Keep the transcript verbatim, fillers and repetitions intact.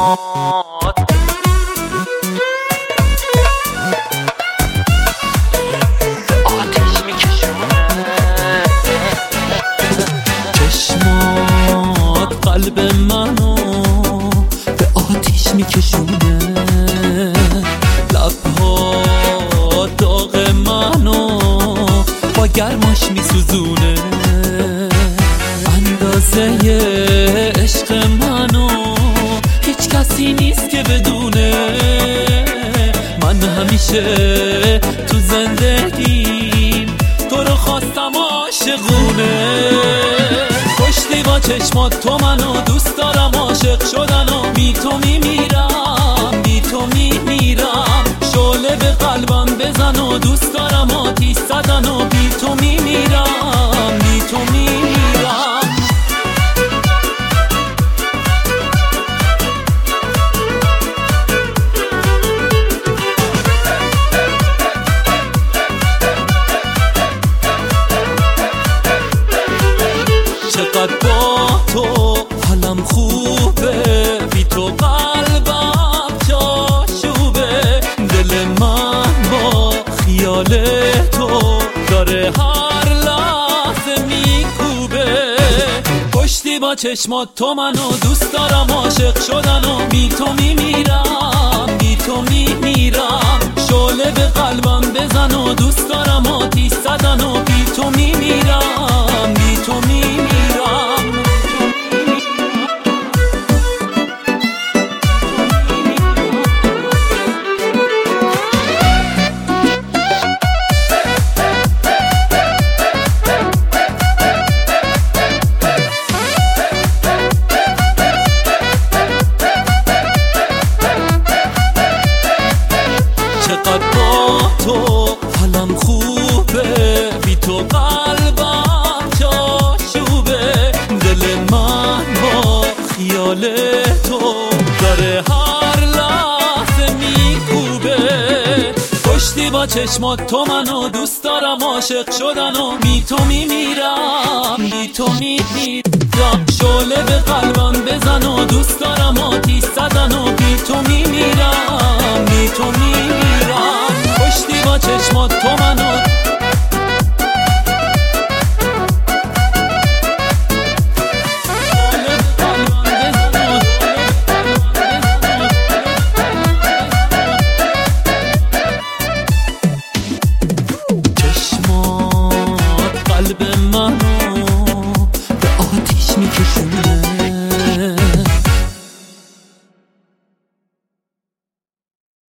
آتیش میکشونه چشمات قلب منو به آتیش میکشونه، لبها داغ منو با گرماش میسوزونه، اندازه عشق منو هیچ کسی نیست که بدونه. من همیشه تو زندگیم تو رو خواستم عاشقونه، کشتی با چشمات تو منو، دوست دارم عاشق شدن و بی تو میمیرم، بی تو میمیرم. شعله به قلبم بزن و دوست دارم آتیش زدن و بی تو میمیرم، بی تو میمیرم. چقدر با تو حالم خوبه، بی تو قلبم جاشوبه، دل من با خیال تو داره هر لحظه میکوبه. کشتی با چشمات تو منو، دوست دارم عاشق شدن و بی تو میمیرم، بی تو میمیرم. شعله به قلبم بزن و دوست دارم آتیش زدن و بی تو میمیرم، بی تو میمیرم. چقدر با تو حالم خوبه، بی تو قلبم جاشوبه، دل من با خیال تو داره هر لحظه میکوبه. کشتی با چشمات تو منو، دوست دارم عاشق شدن و بی تو میمیرم، بی تو میمیرم. شعله به قلبم بزن و دوست دارم آتیش زدن و بی تو میمیرم، بی تو میمیرم. کشتی با چشمات تو منو، چشمات قلب منو به آتیش میکشونه.